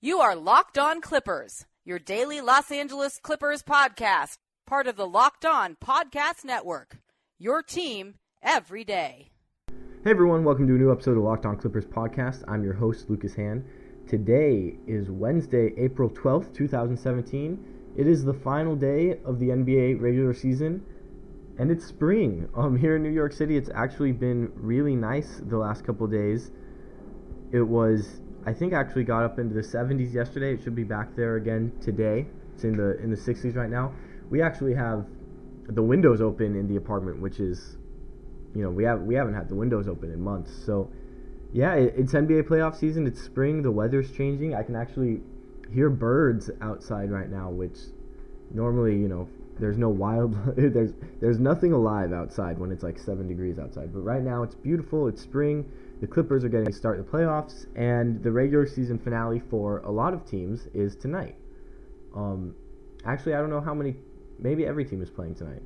You are Locked On Clippers, your daily Los Angeles Clippers podcast, part of the Locked On Podcast Network, your team every day. Hey everyone, welcome to a new episode of Locked On Clippers podcast. I'm your host, Lucas Hand. Today is Wednesday, April 12th, 2017. It is the final day of the NBA regular season, and it's spring. Here in New York City, it's actually been really nice the last couple days. It was, I think, actually got up into the 70s yesterday. It should be back there again today. It's in the 60s right now. We actually have the windows open in the apartment, which is, we haven't had the windows open in months. So, yeah, it's NBA playoff season. It's spring. The weather's changing. I can actually hear birds outside right now, which normally, there's no wild, there's nothing alive outside when it's like 7 degrees outside. But right now it's beautiful. It's spring. The Clippers are getting to start the playoffs, and the regular season finale for a lot of teams is tonight. Actually, I don't know how many. Maybe every team is playing tonight.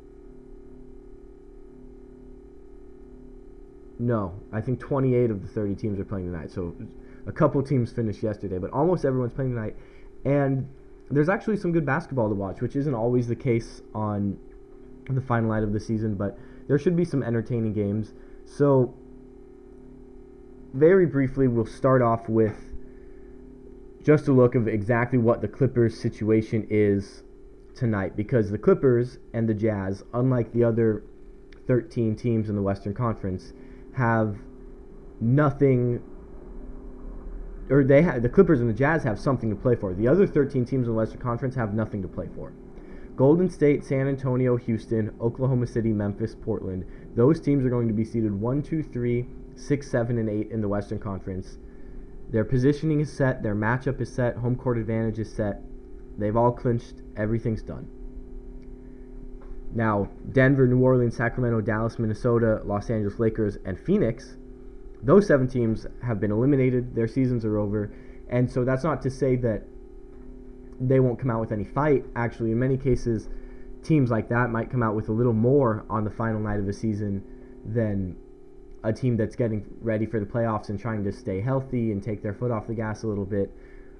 No, I think 28 of the 30 teams are playing tonight. So a couple teams finished yesterday, but almost everyone's playing tonight. And there's actually some good basketball to watch, which isn't always the case on the final night of the season, but there should be some entertaining games. So very briefly, we'll start off with just a look of exactly what the Clippers' situation is tonight, because the Clippers and the Jazz, unlike the other 13 teams in the Western Conference, have nothing, or the Clippers and the Jazz have something to play for. The other 13 teams in the Western Conference have nothing to play for. Golden State, San Antonio, Houston, Oklahoma City, Memphis, Portland, those teams are going to be seeded 1, 2, 3, 6, 7, and 8 in the Western Conference. Their positioning is set, their matchup is set, home court advantage is set. They've all clinched, everything's done. Now, Denver, New Orleans, Sacramento, Dallas, Minnesota, Los Angeles Lakers, and Phoenix, those 7 teams have been eliminated. Their seasons are over. And so that's not to say that they won't come out with any fight. Actually, in many cases, teams like that might come out with a little more on the final night of the season than a team that's getting ready for the playoffs and trying to stay healthy and take their foot off the gas a little bit.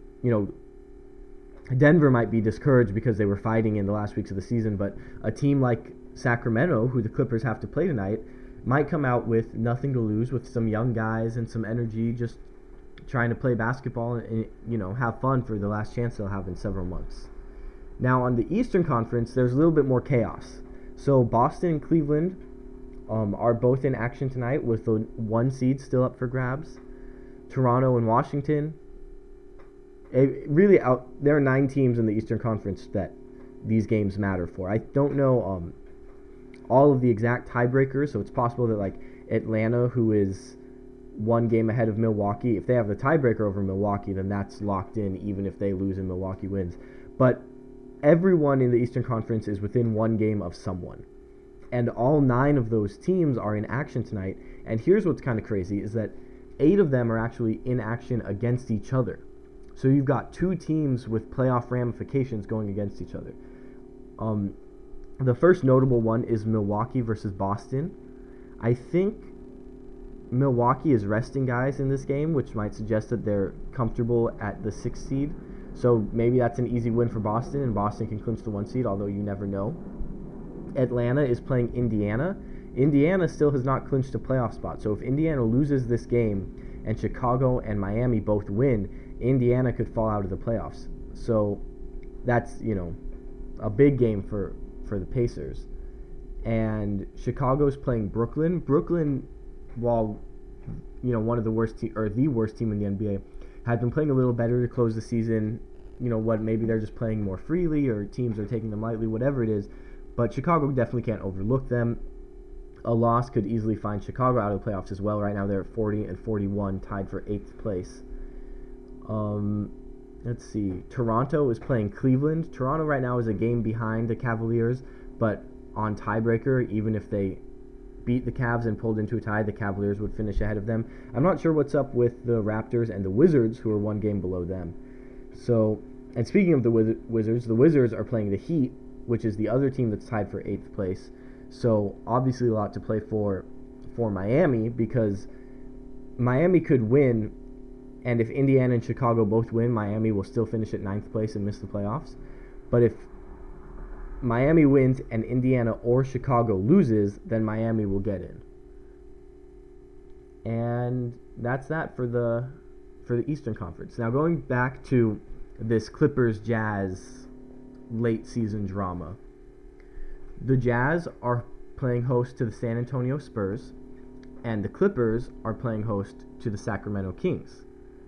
Denver might be discouraged because they were fighting in the last weeks of the season, but a team like Sacramento, who the Clippers have to play tonight, might come out with nothing to lose, with some young guys and some energy, just trying to play basketball and have fun for the last chance they'll have in several months. Now, on the Eastern Conference, there's a little bit more chaos. So Boston and Cleveland are both in action tonight, with the 1 seed still up for grabs. Toronto and Washington. There are 9 teams in the Eastern Conference that these games matter for. I don't know all of the exact tiebreakers, so it's possible that Atlanta, who is 1 game ahead of Milwaukee, if they have the tiebreaker over Milwaukee, then that's locked in even if they lose and Milwaukee wins. But everyone in the Eastern Conference is within 1 game of someone. And all 9 of those teams are in action tonight. And here's what's kind of crazy, is that 8 of them are actually in action against each other. So you've got 2 teams with playoff ramifications going against each other. The first notable one is Milwaukee versus Boston. I think Milwaukee is resting guys in this game, which might suggest that they're comfortable at the 6th seed. So maybe that's an easy win for Boston, and Boston can clinch the 1 seed, although you never know. Atlanta is playing Indiana. Indiana still has not clinched a playoff spot. So if Indiana loses this game and Chicago and Miami both win, Indiana could fall out of the playoffs. So that's, a big game for the Pacers. And Chicago's playing Brooklyn. Brooklyn, while, one of the worst or the worst team in the NBA, had been playing a little better to close the season. Maybe they're just playing more freely, or teams are taking them lightly, whatever it is. But Chicago definitely can't overlook them. A loss could easily find Chicago out of the playoffs as well. Right now they're at 40 and 41, tied for 8th place. Let's see. Toronto is playing Cleveland. Toronto right now is a game behind the Cavaliers, but on tiebreaker, even if they beat the Cavs and pulled into a tie, the Cavaliers would finish ahead of them. I'm not sure what's up with the Raptors and the Wizards, who are 1 game below them. So, and speaking of the Wizards, the Wizards are playing the Heat, which is the other team that's tied for 8th place. So, obviously a lot to play for Miami, because Miami could win And if Indiana and Chicago both win, Miami will still finish at 9th place and miss the playoffs. But if Miami wins and Indiana or Chicago loses, then Miami will get in. And that's that for the Eastern Conference. Now going back to this Clippers-Jazz late season drama. The Jazz are playing host to the San Antonio Spurs, and the Clippers are playing host to the Sacramento Kings.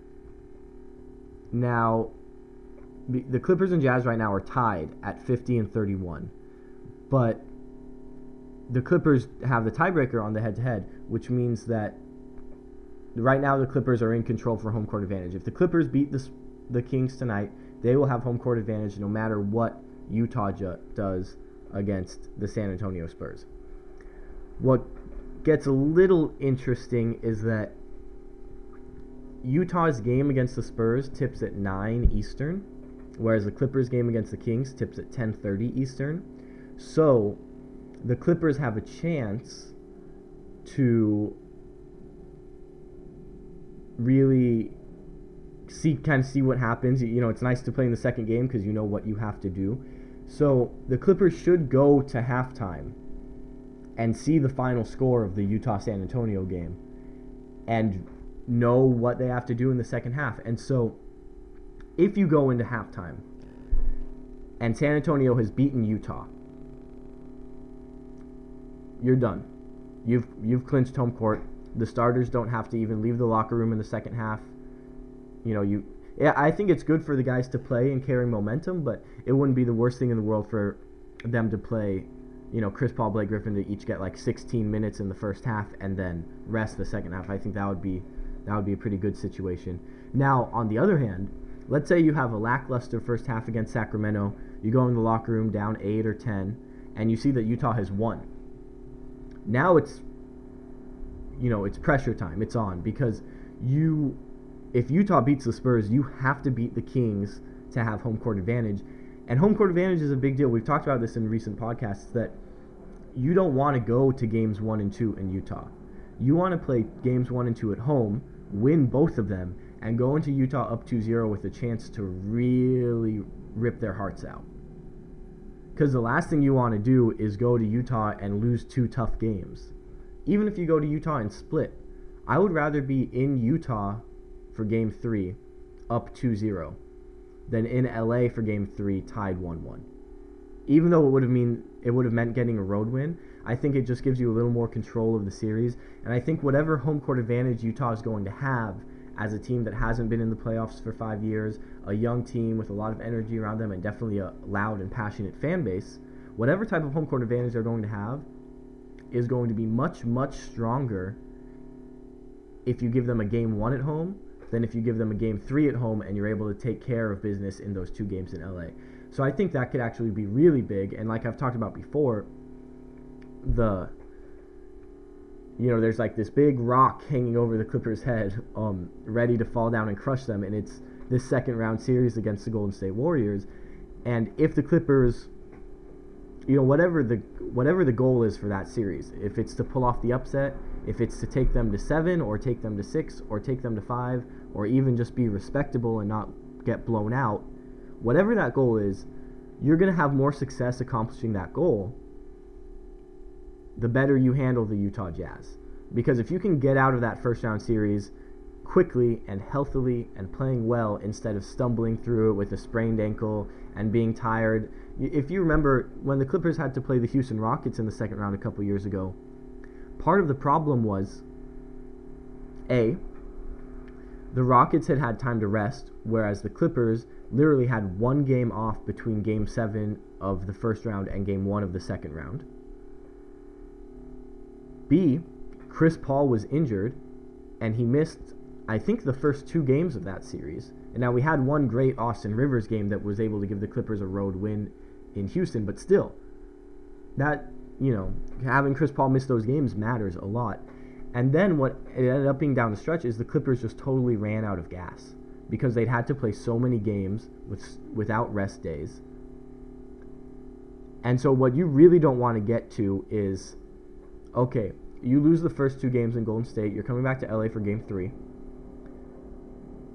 Now, the Clippers and Jazz right now are tied at 50 and 31, but the Clippers have the tiebreaker on the head-to-head, which means that right now the Clippers are in control for home court advantage. If the Clippers beat the Kings tonight, they will have home court advantage no matter what Utah does against the San Antonio Spurs. What gets a little interesting is that Utah's game against the Spurs tips at 9 Eastern, whereas the Clippers game against the Kings tips at 10:30 Eastern. So the Clippers have a chance to really see what happens. You know, it's nice to play in the second game because you know what you have to do. So the Clippers should go to halftime and see the final score of the Utah-San Antonio game and know what they have to do in the second half. And so if you go into halftime and San Antonio has beaten Utah, you're done. You've clinched home court. The starters don't have to even leave the locker room in the second half. You know, I think it's good for the guys to play and carry momentum, but it wouldn't be the worst thing in the world for them to play, you know, Chris Paul, Blake Griffin to each get like 16 minutes in the first half and then rest the second half. I think that would be a pretty good situation. Now, on the other hand, let's say you have a lackluster first half against Sacramento. You go in the locker room down 8 or 10, and you see that Utah has won. Now it's pressure time. It's on because if Utah beats the Spurs, you have to beat the Kings to have home court advantage. And home court advantage is a big deal. We've talked about this in recent podcasts that you don't want to go to games 1 and 2 in Utah. You want to play games 1 and 2 at home, win both of them, and go into Utah up 2-0 with a chance to really rip their hearts out. Because the last thing you want to do is go to Utah and lose 2 tough games. Even if you go to Utah and split, I would rather be in Utah for Game 3 up 2-0 than in LA for Game 3 tied 1-1. Even though it would have meant getting a road win, I think it just gives you a little more control of the series. And I think whatever home court advantage Utah is going to have as a team that hasn't been in the playoffs for 5 years, a young team with a lot of energy around them and definitely a loud and passionate fan base, whatever type of home court advantage they're going to have is going to be much, much stronger if you give them a Game 1 at home than if you give them a Game 3 at home and you're able to take care of business in those 2 games in LA. So I think that could actually be really big. And like I've talked about before, there's like this big rock hanging over the Clippers' head, ready to fall down and crush them, and it's this second round series against the Golden State Warriors. And if the Clippers, whatever the goal is for that series, if it's to pull off the upset, if it's to take them to 7 or take them to 6 or take them to 5 or even just be respectable and not get blown out, whatever that goal is, you're going to have more success accomplishing that goal the better you handle the Utah Jazz. Because if you can get out of that first round series quickly and healthily and playing well instead of stumbling through it with a sprained ankle and being tired. If you remember when the Clippers had to play the Houston Rockets in the second round a couple years ago, part of the problem was, A, the Rockets had time to rest, whereas the Clippers literally had 1 game off between Game 7 of the first round and Game 1 of the second round. B, Chris Paul was injured, and he missed, I think, the first 2 games of that series. And now we had one great Austin Rivers game that was able to give the Clippers a road win in Houston, but still, that, having Chris Paul miss those games matters a lot. And then what it ended up being down the stretch is the Clippers just totally ran out of gas because they'd had to play so many games without rest days. And so what you really don't want to get to is, okay, you lose the first 2 games in Golden State. You're coming back to LA for Game 3.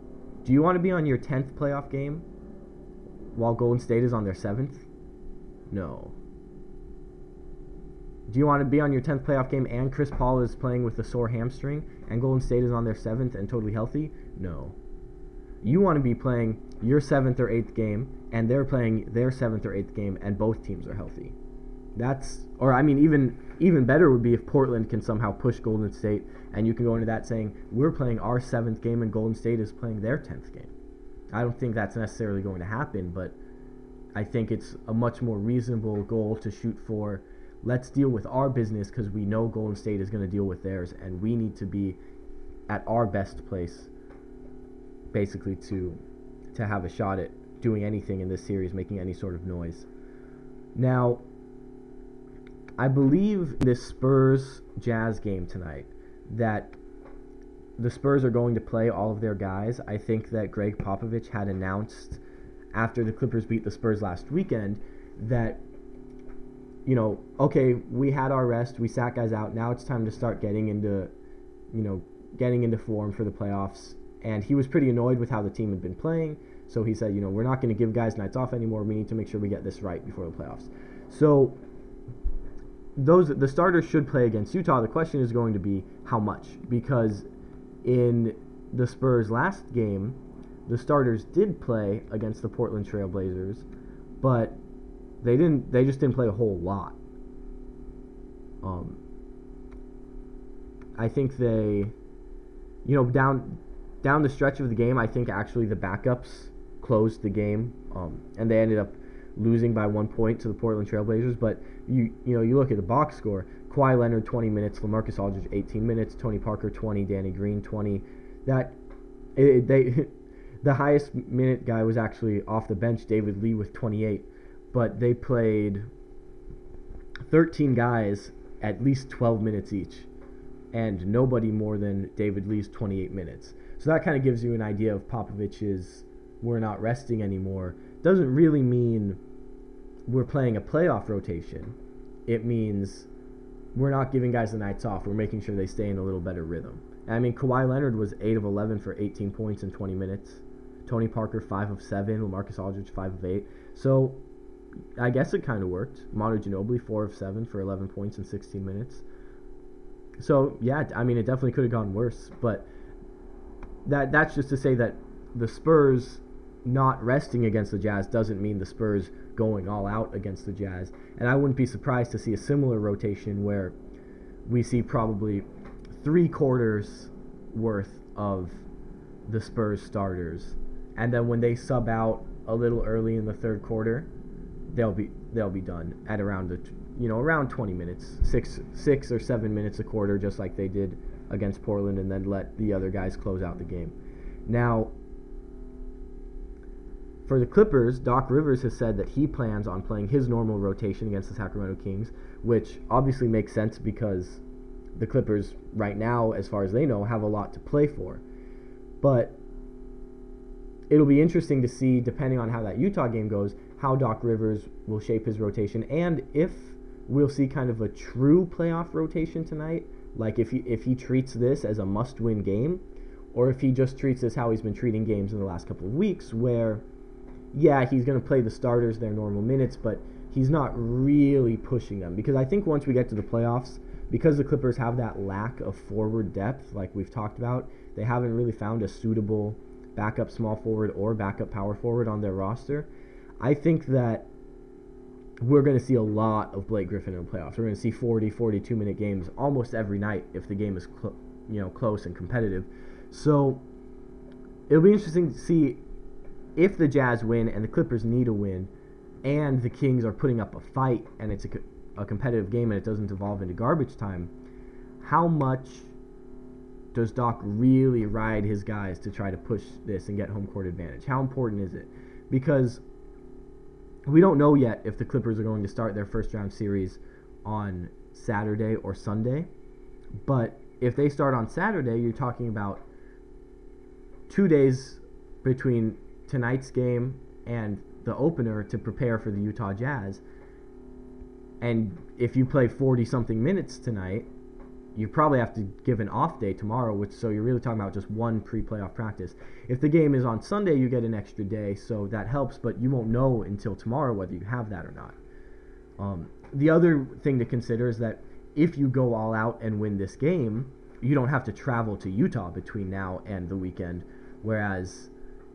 Do you want to be on your 10th playoff game while Golden State is on their 7th? No. Do you want to be on your 10th playoff game and Chris Paul is playing with a sore hamstring and Golden State is on their 7th and totally healthy? No. You want to be playing your 7th or 8th game and they're playing their 7th or 8th game and both teams are healthy. Even better would be if Portland can somehow push Golden State and you can go into that saying, we're playing our 7th game and Golden State is playing their 10th game. I don't think that's necessarily going to happen, but I think it's a much more reasonable goal to shoot for. Let's deal with our business because we know Golden State is going to deal with theirs, and we need to be at our best place, basically, to have a shot at doing anything in this series, making any sort of noise. Now, I believe this Spurs-Jazz game tonight that the Spurs are going to play all of their guys. I think that Greg Popovich had announced after the Clippers beat the Spurs last weekend that, okay, we had our rest, we sat guys out, now it's time to start getting into form for the playoffs. And he was pretty annoyed with how the team had been playing, so he said, we're not going to give guys nights off anymore, we need to make sure we get this right before the playoffs. So the starters should play against Utah. The question is going to be how much, because in the Spurs last game, the starters did play against the Portland Trail Blazers, but they just didn't play a whole lot. I think they, down the stretch of the game, I think actually the backups closed the game, and they ended up losing by 1 point to the Portland Trail Blazers. But you look at the box score: Kawhi Leonard 20 minutes, LaMarcus Aldridge 18 minutes, Tony Parker 20, Danny Green 20. The highest minute guy was actually off the bench, David Lee, with 28. But they played 13 guys at least 12 minutes each, and nobody more than David Lee's 28 minutes. So that kind of gives you an idea of Popovich's "we're not resting anymore." Doesn't really mean we're playing a playoff rotation. It means we're not giving guys the nights off. We're making sure they stay in a little better rhythm. Kawhi Leonard was 8 of 11 for 18 points in 20 minutes. Tony Parker 5 of 7. LaMarcus Aldridge 5 of 8. So I guess it kind of worked. Manu Ginobili 4 of 7 for 11 points in 16 minutes. So yeah, it definitely could have gone worse. But that's just to say that the Spurs not resting against the Jazz doesn't mean the Spurs going all out against the Jazz. And I wouldn't be surprised to see a similar rotation where we see probably 3 quarters worth of the Spurs starters, and then when they sub out a little early in the third quarter, they'll be done at around around 20 minutes, 6 or 7 minutes a quarter, just like they did against Portland, and then let the other guys close out the game. Now, for the Clippers, Doc Rivers has said that he plans on playing his normal rotation against the Sacramento Kings, which obviously makes sense because the Clippers right now, as far as they know, have a lot to play for. But it'll be interesting to see, depending on how that Utah game goes, how Doc Rivers will shape his rotation, and if we'll see kind of a true playoff rotation tonight, like if he treats this as a must-win game, or if he just treats this how he's been treating games in the last couple of weeks, where, yeah, he's going to play the starters their normal minutes, but he's not really pushing them. Because I think once we get to the playoffs, because the Clippers have that lack of forward depth, like we've talked about, they haven't really found a suitable backup small forward or backup power forward on their roster. I think that we're going to see a lot of Blake Griffin in the playoffs. We're going to see 40, 42-minute games almost every night if the game is close and competitive. So it'll be interesting to see if the Jazz win and the Clippers need a win and the Kings are putting up a fight and it's a competitive game and it doesn't evolve into garbage time, how much does Doc really ride his guys to try to push this and get home court advantage? How important is it? Because we don't know yet if the Clippers are going to start their first round series on Saturday or Sunday. But if they start on Saturday, you're talking about 2 days between tonight's game and the opener to prepare for the Utah Jazz. And if you play 40-something minutes tonight, you probably have to give an off day tomorrow, so you're really talking about just one pre-playoff practice. If the game is on Sunday, you get an extra day, so that helps, but you won't know until tomorrow whether you have that or not. The other thing to consider is that if you go all out and win this game, you don't have to travel to Utah between now and the weekend, whereas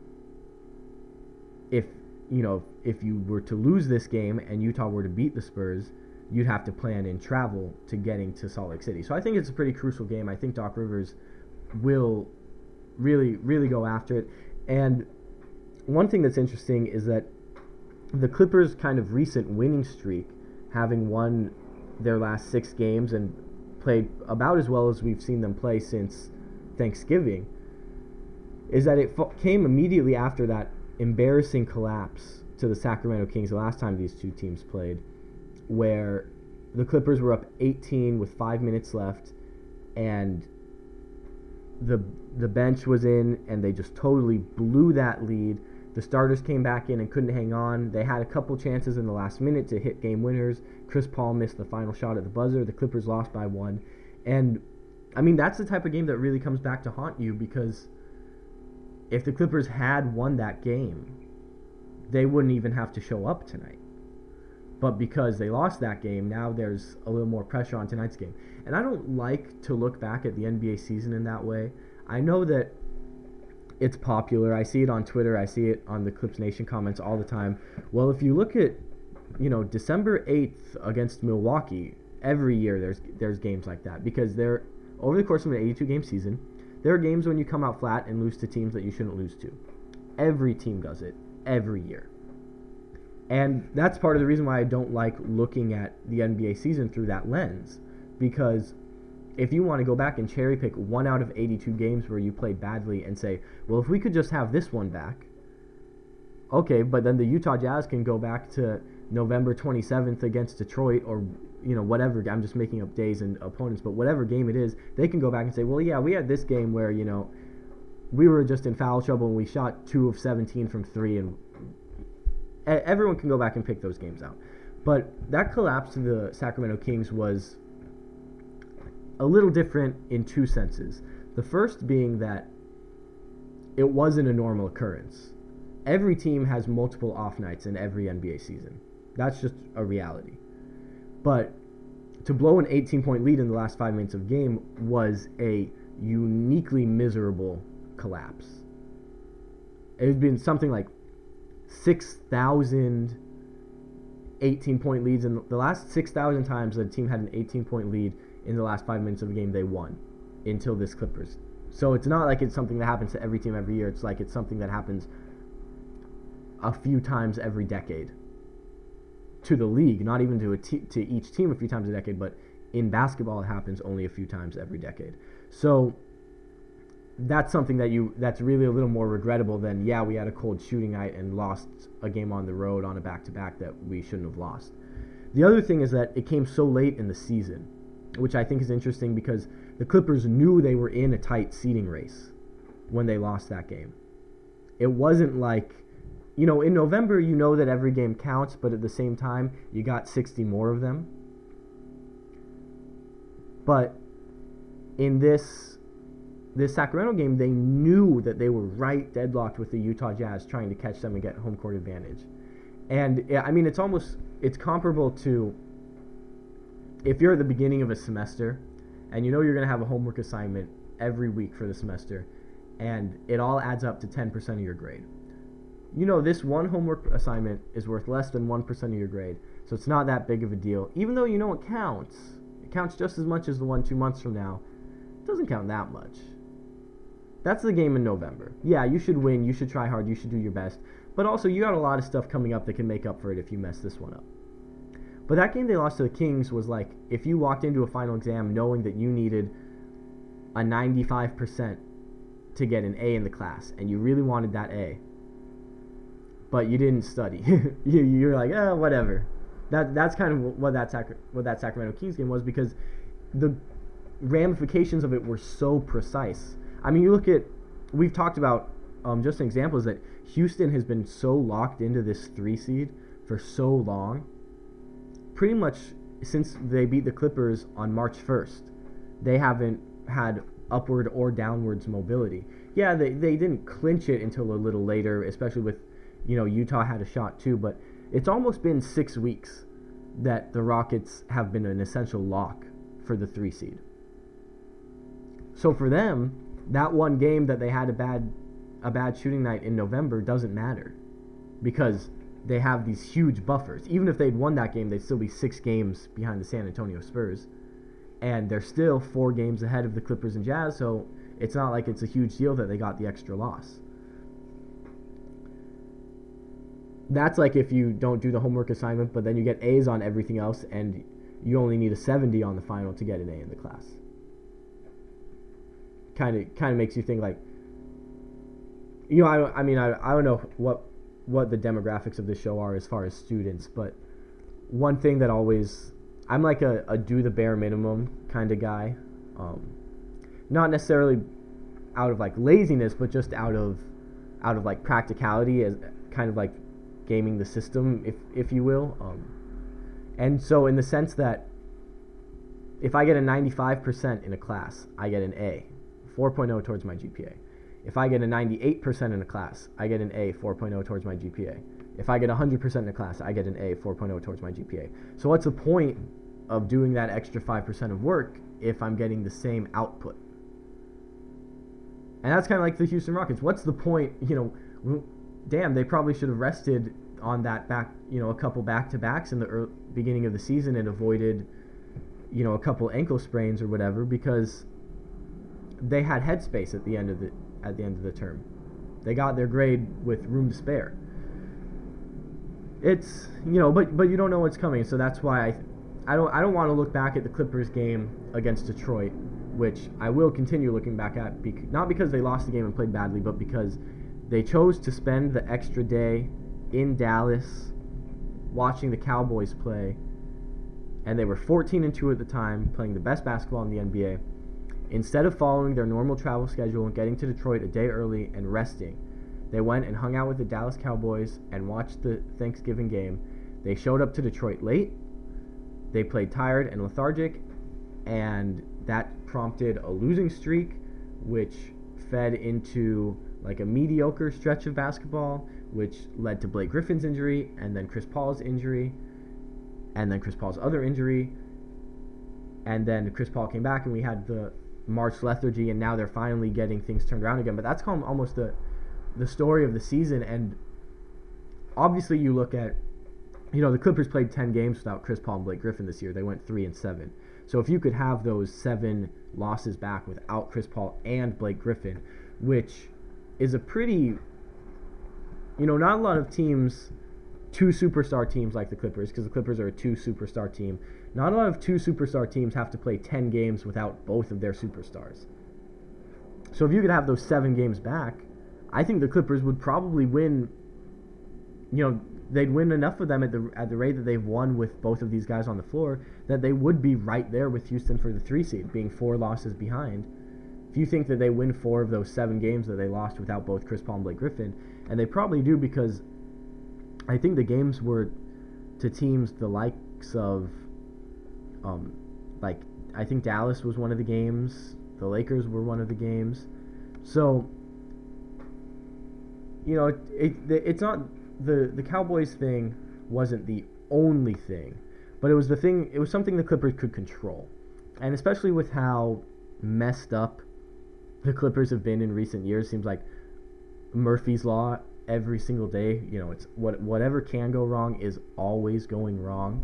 if you were to lose this game and Utah were to beat the Spurs, you'd have to plan in travel to getting to Salt Lake City. So I think it's a pretty crucial game. I think Doc Rivers will really, really go after it. And one thing that's interesting is that the Clippers' kind of recent winning streak, having won their last 6 games and played about as well as we've seen them play since Thanksgiving, is that it came immediately after that embarrassing collapse to the Sacramento Kings the last time these two teams played, where the Clippers were up 18 with 5 minutes left, and the bench was in, and they just totally blew that lead. The starters came back in and couldn't hang on. They had a couple chances in the last minute to hit game winners. Chris Paul missed the final shot at the buzzer. The Clippers lost by 1. And, I mean, that's the type of game that really comes back to haunt you, because if the Clippers had won that game, they wouldn't even have to show up tonight. But because they lost that game, now there's a little more pressure on tonight's game. And I don't like to look back at the NBA season in that way. I know that it's popular. I see it on Twitter. I see it on the Clips Nation comments all the time. Well, if you look at, December 8th against Milwaukee, every year there's games like that, because they're over the course of an 82-game season, there are games when you come out flat and lose to teams that you shouldn't lose to. Every team does it, every year. And that's part of the reason why I don't like looking at the NBA season through that lens, because if you want to go back and cherry pick 1 out of 82 games where you played badly and say, well, if we could just have this one back, okay, but then the Utah Jazz can go back to November 27th against Detroit, or whatever. I'm just making up days and opponents, but whatever game it is, they can go back and say, well, yeah, we had this game where we were just in foul trouble and we shot 2 of 17 from 3, and everyone can go back and pick those games out. But that collapse to the Sacramento Kings was a little different in 2 senses. The first being that it wasn't a normal occurrence. Every team has multiple off nights in every NBA season. That's just a reality. But to blow an 18-point lead in the last 5 minutes of game was a uniquely miserable collapse. It had been something like 6,000 18-point leads, and the last 6,000 times that a team had an 18-point lead in the last 5 minutes of a game, they won until this Clippers. So it's not like it's something that happens to every team every year. It's like it's something that happens a few times every decade to the league, not even to each team a few times a decade, but in basketball it happens only a few times every decade. So that's something that's really a little more regrettable than, yeah, we had a cold shooting night and lost a game on the road on a back-to-back that we shouldn't have lost. The other thing is that it came so late in the season, which I think is interesting because the Clippers knew they were in a tight seeding race when they lost that game. It wasn't like, in November you know that every game counts, but at the same time you got 60 more of them. But in this Sacramento game, they knew that they were right deadlocked with the Utah Jazz trying to catch them and get home court advantage. And, I mean, it's comparable to if you're at the beginning of a semester and you're going to have a homework assignment every week for the semester, and it all adds up to 10% of your grade. This one homework assignment is worth less than 1% of your grade, so it's not that big of a deal. Even though it counts. It counts just as much as the one 2 months from now. It doesn't count that much. That's the game in November. Yeah, you should win, you should try hard, you should do your best, but also you got a lot of stuff coming up that can make up for it if you mess this one up. But that game they lost to the Kings was like if you walked into a final exam knowing that you needed a 95% to get an A in the class, and you really wanted that A, but you didn't study. You're like, whatever. That's kind of what that Sacramento Kings game was, because the ramifications of it were so precise. I mean, we've talked about just an example is that Houston has been so locked into this 3 seed for so long, pretty much since they beat the Clippers on March 1st. they haven't had upward or downwards mobility. Yeah, they didn't clinch it until a little later, especially with, Utah had a shot too, but it's almost been 6 weeks that the Rockets have been an essential lock for the 3 seed. So for them, that one game that they had a bad shooting night in November doesn't matter because they have these huge buffers. Even if they'd won that game, they'd still be 6 games behind the San Antonio Spurs. And they're still 4 games ahead of the Clippers and Jazz, so it's not like it's a huge deal that they got the extra loss. That's like if you don't do the homework assignment, but then you get A's on everything else, and you only need a 70 on the final to get an A in the class. Kind of makes you think like, I don't know what the demographics of the show are as far as students, but one thing that always, I'm like a do the bare minimum kind of guy, not necessarily out of like laziness, but just out of like practicality, as kind of like gaming the system, if you will, and so in the sense that if I get a 95% in a class, I get an A, 4.0 towards my GPA. If I get a 98% in a class, I get an A, 4.0 towards my GPA. If I get 100% in a class, I get an A, 4.0 towards my GPA. So what's the point of doing that extra 5% of work if I'm getting the same output? And that's kind of like the Houston Rockets. What's the point? Damn, they probably should have rested on that a couple back-to-backs in the beginning of the season and avoided, a couple ankle sprains or whatever, because they had headspace at the end of the term. They got their grade with room to spare. It's, but you don't know what's coming, so that's why I don't want to look back at the Clippers game against Detroit, which I will continue looking back at, not because they lost the game and played badly, but because they chose to spend the extra day in Dallas watching the Cowboys play, and they were 14-2 at the time, playing the best basketball in the NBA. Instead of following their normal travel schedule and getting to Detroit a day early and resting, they went and hung out with the Dallas Cowboys and watched the Thanksgiving game. They showed up to Detroit late. They played tired and lethargic, and that prompted a losing streak, which fed into like a mediocre stretch of basketball, which led to Blake Griffin's injury, and then Chris Paul's injury, and then Chris Paul's other injury, and then Chris Paul came back, and we had the March lethargy, and now they're finally getting things turned around again. But that's almost the story of the season. And obviously you look at, the Clippers played 10 games without Chris Paul and Blake Griffin this year. They went 3-7. So if you could have those 7 losses back without Chris Paul and Blake Griffin, which is a pretty, not a lot of teams, 2 superstar teams like the Clippers, because the Clippers are a 2 superstar team. Not a lot of 2 superstar teams have to play 10 games without both of their superstars. So if you could have those 7 games back, I think the Clippers would probably win, they'd win enough of them at the rate that they've won with both of these guys on the floor, that they would be right there with Houston for the 3 seed, being 4 losses behind. If you think that they win 4 of those 7 games that they lost without both Chris Paul and Blake Griffin, and they probably do, because I think the games were to teams the likes of, I think Dallas was one of the games, the Lakers were one of the games. So, it's not, the Cowboys thing wasn't the only thing, but it was something the Clippers could control. And especially with how messed up the Clippers have been in recent years, seems like Murphy's Law every single day. It's whatever can go wrong is always going wrong.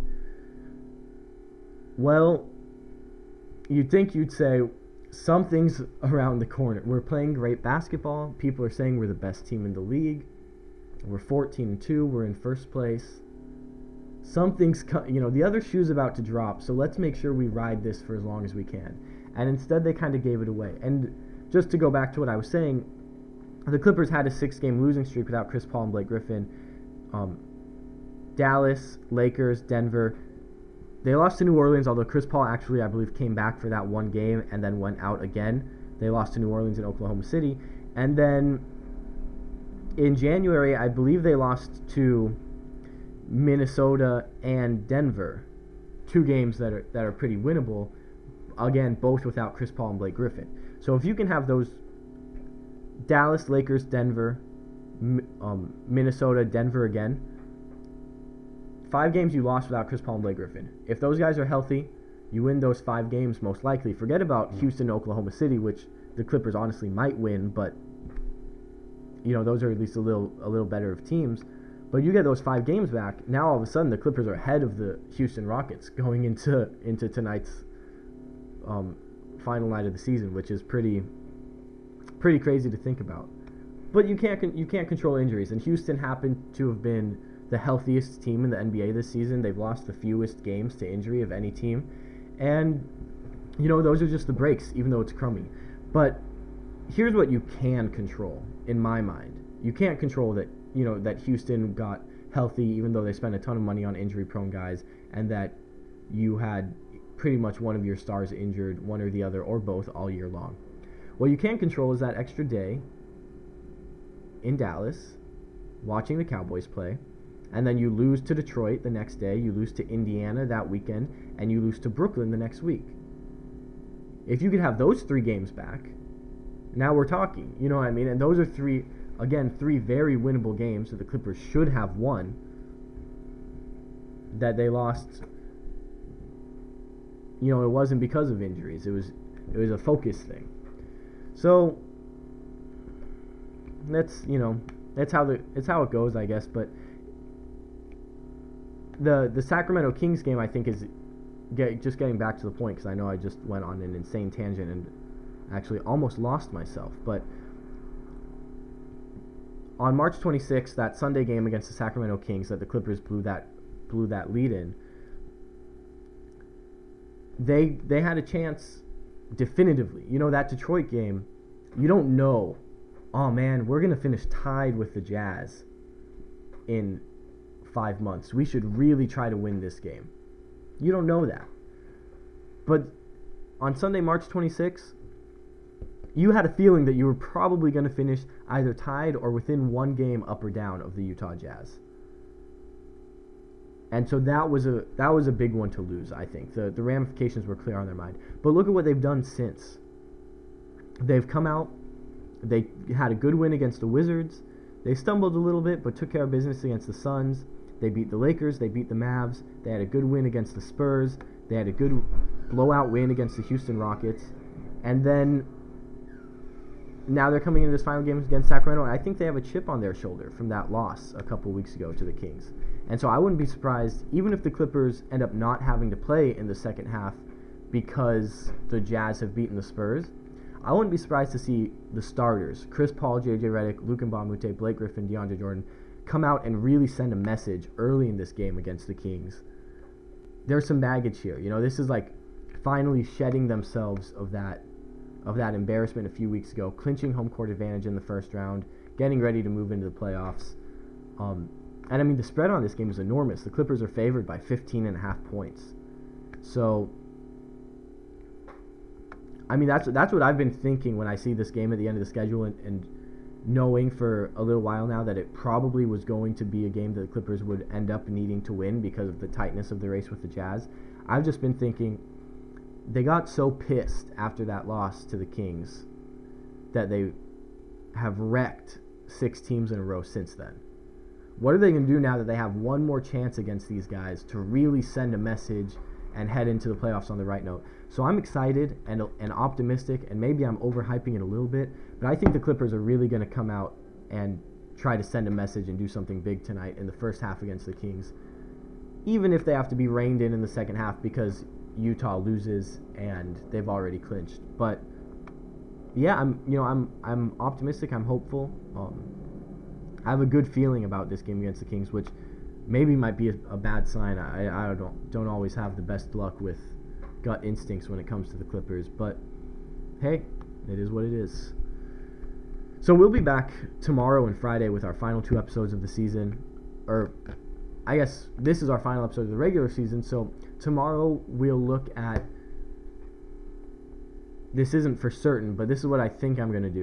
Well, you'd say something's around the corner. We're playing great basketball. People are saying we're the best team in the league. We're 14-2. We're in first place. Something's the other shoe's about to drop, so let's make sure we ride this for as long as we can. And instead they kind of gave it away. And just to go back to what I was saying, the Clippers had a 6-game losing streak without Chris Paul and Blake Griffin. Dallas, Lakers, Denver. They lost to New Orleans, although Chris Paul actually, I believe, came back for that one game and then went out again. They lost to New Orleans and Oklahoma City. And then in January, I believe they lost to Minnesota and Denver. 2 games that are pretty winnable. again, both without Chris Paul and Blake Griffin. So if you can have those Dallas, Lakers, Denver, Minnesota, Denver again, 5 games you lost without Chris Paul and Blake Griffin. If those guys are healthy, you win those 5 games most likely. Forget about Houston, Oklahoma City, which the Clippers honestly might win, but those are at least a little better of teams. But you get those 5 games back. Now all of a sudden the Clippers are ahead of the Houston Rockets going into tonight's final night of the season, which is pretty crazy to think about. But you can't control injuries, and Houston happened to have been the healthiest team in the NBA this season. They've lost the fewest games to injury of any team, and those are just the breaks, even though it's crummy. But here's what you can control, in my mind. You can't control that that Houston got healthy, even though they spent a ton of money on injury-prone guys, and that you had pretty much one of your stars injured, one or the other, or both, all year long. What you can control is that extra day in Dallas, watching the Cowboys play, and then you lose to Detroit the next day, you lose to Indiana that weekend, and you lose to Brooklyn the next week. If you could have those 3 games back, now we're talking, you know what I mean? And those are 3 very winnable games that the Clippers should have won, that they lost. It wasn't because of injuries. It was a focus thing. So that's how it goes, I guess. But the Sacramento Kings game, I think, is just getting back to the point, because I know I just went on an insane tangent and actually almost lost myself. But on March 26th, that Sunday game against the Sacramento Kings that the Clippers blew that lead in, they had a chance definitively. That Detroit game, you don't know, oh man, we're going to finish tied with the Jazz in 5 months. We should really try to win this game. You don't know that. But on Sunday, March 26th, you had a feeling that you were probably going to finish either tied or within 1 game up or down of the Utah Jazz. And so that was a big one to lose, I think. The ramifications were clear on their mind. But look at what they've done since. They've come out, they had a good win against the Wizards. They stumbled a little bit, but took care of business against the Suns. They beat the Lakers, they beat the Mavs. They had a good win against the Spurs. They had a good blowout win against the Houston Rockets. And then now they're coming into this final game against Sacramento, and I think they have a chip on their shoulder from that loss a couple weeks ago to the Kings. And so I wouldn't be surprised, even if the Clippers end up not having to play in the second half because the Jazz have beaten the Spurs, I wouldn't be surprised to see the starters, Chris Paul, J.J. Redick, Luka Mbamute, Blake Griffin, DeAndre Jordan, come out and really send a message early in this game against the Kings. There's some baggage here. This is like finally shedding themselves of that embarrassment a few weeks ago, clinching home court advantage in the first round, getting ready to move into the playoffs. And I mean, the spread on this game is enormous. The Clippers are favored by 15.5 points. So, I mean, that's what I've been thinking when I see this game at the end of the schedule, and knowing for a little while now that it probably was going to be a game that the Clippers would end up needing to win because of the tightness of the race with the Jazz. I've just been thinking, they got so pissed after that loss to the Kings that they have wrecked 6 teams in a row since then. What are they going to do now that they have one more chance against these guys to really send a message and head into the playoffs on the right note? So I'm excited and optimistic, and maybe I'm overhyping it a little bit, but I think the Clippers are really going to come out and try to send a message and do something big tonight in the first half against the Kings, even if they have to be reined in the second half because Utah loses and they've already clinched. But yeah, I'm optimistic. I'm hopeful. I have a good feeling about this game against the Kings, which maybe might be a bad sign. I don't always have the best luck with gut instincts when it comes to the Clippers, but hey, it is what it is. So we'll be back tomorrow and Friday with our final 2 episodes of the season, or I guess this is our final episode of the regular season. So tomorrow we'll look at, this isn't for certain, but this is what I think I'm going to do.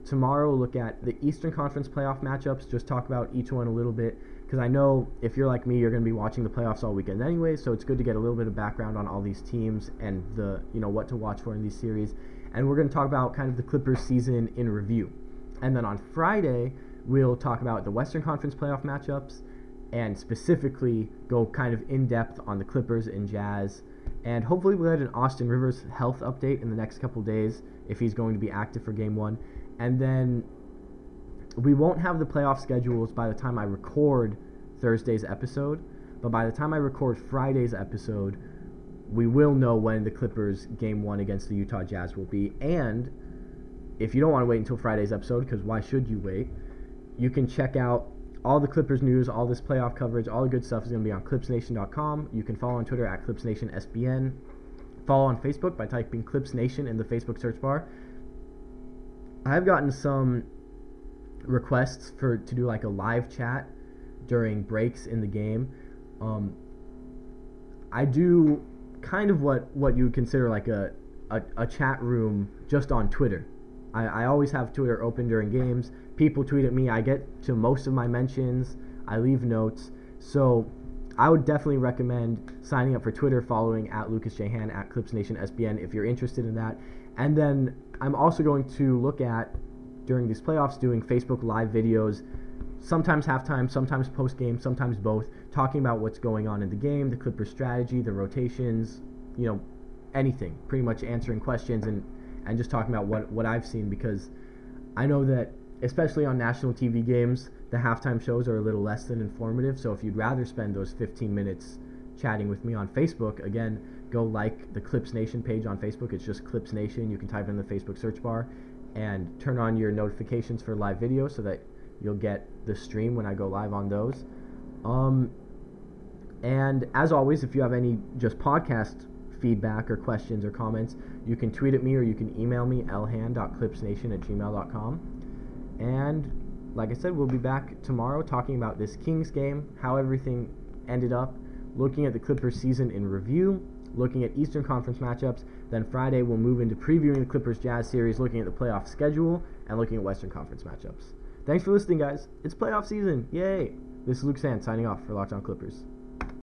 Tomorrow we'll look at the Eastern Conference playoff matchups, just talk about each one a little bit, because I know if you're like me, you're going to be watching the playoffs all weekend anyway, so it's good to get a little bit of background on all these teams and the what to watch for in these series. And we're going to talk about kind of the Clippers season in review. And then on Friday, we'll talk about the Western Conference playoff matchups and specifically go kind of in-depth on the Clippers and Jazz. And hopefully we'll get an Austin Rivers health update in the next couple days if he's going to be active for Game 1. And then we won't have the playoff schedules by the time I record Thursday's episode, but by the time I record Friday's episode, we will know when the Clippers Game 1 against the Utah Jazz will be. And if you don't want to wait until Friday's episode, because why should you wait, you can check out all the Clippers news, all this playoff coverage, all the good stuff is going to be on ClipsNation.com. You can follow on Twitter at ClipsNationSBN. Follow on Facebook by typing ClipsNation in the Facebook search bar. I've gotten some requests to do like a live chat during breaks in the game. I do kind of what you would consider like a chat room just on Twitter. I always have Twitter open during games. People tweet at me. I get to most of my mentions. I leave notes. So I would definitely recommend signing up for Twitter, following at Lucas J. Han, at ClipsNationSBN if you're interested in that. And then I'm also going to look at, during these playoffs, doing Facebook Live videos, sometimes halftime, sometimes post-game, sometimes both, talking about what's going on in the game, the Clippers strategy, the rotations, anything, pretty much answering questions and just talking about what I've seen, because I know that, especially on national TV games, the halftime shows are a little less than informative, so if you'd rather spend those 15 minutes chatting with me on Facebook, again, go like the Clips Nation page on Facebook. It's just Clips Nation. You can type in the Facebook search bar and turn on your notifications for live videos so that you'll get the stream when I go live on those. And as always, if you have any just podcast feedback or questions or comments, you can tweet at me or you can email me, lhan.clipsnation@gmail.com. And like I said, we'll be back tomorrow talking about this Kings game, how everything ended up, looking at the Clippers season in review, looking at Eastern Conference matchups. Then Friday we'll move into previewing the Clippers Jazz series, looking at the playoff schedule, and looking at Western Conference matchups. Thanks for listening, guys. It's playoff season. Yay! This is Luke Sand signing off for Locked On Clippers.